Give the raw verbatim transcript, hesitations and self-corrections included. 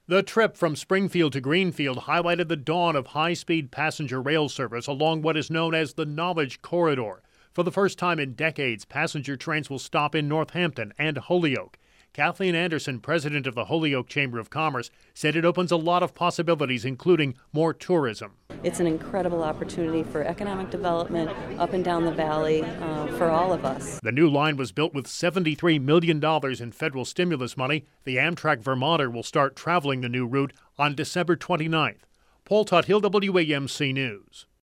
The trip from Springfield to Greenfield highlighted the dawn of high-speed passenger rail service along what is known as the Knowledge Corridor. For the first time in decades, passenger trains will stop in Northampton and Holyoke. Kathleen Anderson, president of the Holyoke Chamber of Commerce, said it opens a lot of possibilities, including more tourism. It's an incredible opportunity for economic development up and down the valley uh, for all of us. The new line was built with seventy-three million dollars in federal stimulus money. The Amtrak Vermonter will start traveling the new route on December twenty-ninth. Paul Tuthill, W A M C News.